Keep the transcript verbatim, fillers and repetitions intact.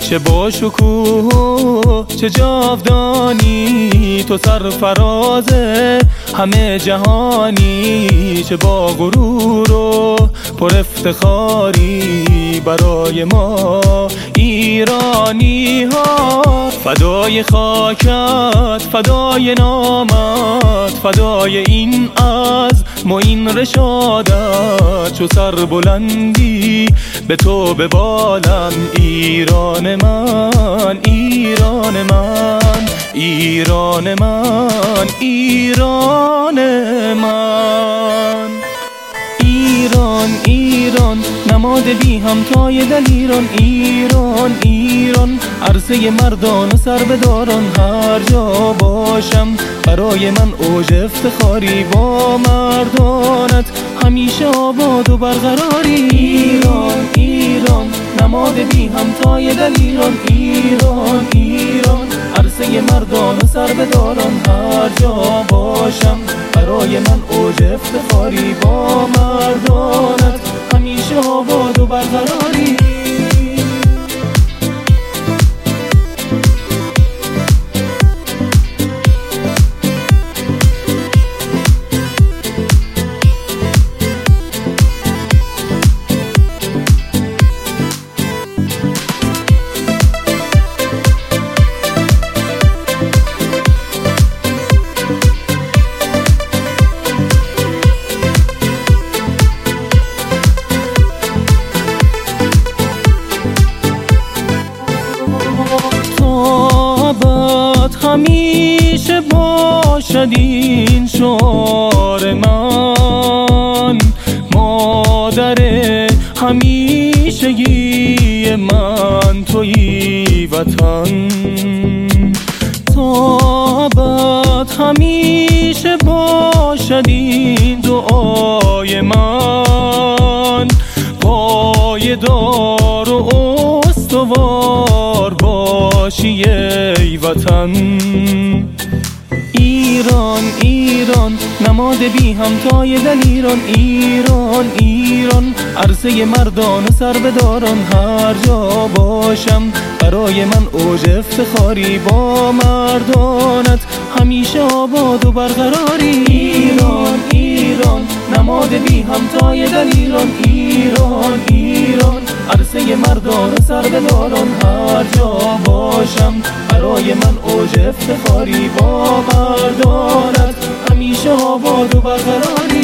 چه با شکوه چه جاودانی، تو سرفراز همه جهانی. چه با غرور و پر افتخاری برای ما ایرانی ها. فدای خاکت، فدای نامت، فدای این از معین رشادت. چو سر بلندی به تو ببالم ایران من، ایران من، ایران من، ایران من. ایران ایران نماد بی همتای دلیران. ایران ایران عرصه مردان و سربداران. هر جا باشم برای من اوج افتخاری، با مردانت همیشه آباد و برقراری. ایران ایران نماد بی همتای دلیران. ایران ایران عرصه مردان و سربداران. هر جا باشم برای من اوج افتخاری، با مردانت همیشه آباد و برقراری. همیشه باشد این شعار من، مادر همیشگی من تویی وطن. تا ابد همیشه باشد این دعای من، پایدار و استوار باشی ای وطن. ایران ایران نماد بی همتای دلیران. ایران ایران عرصه مردان و سربداران. هر جا باشم برای من اوج افتخاری، با مردانت همیشه آباد و برقراری. ایران ایران نماد بی همتای دلیران. ایران ایران عرصه مردان و سربداران. هر جا باشم برای من اوج افتخاری، با مردانت همیشه آباد و برقراری.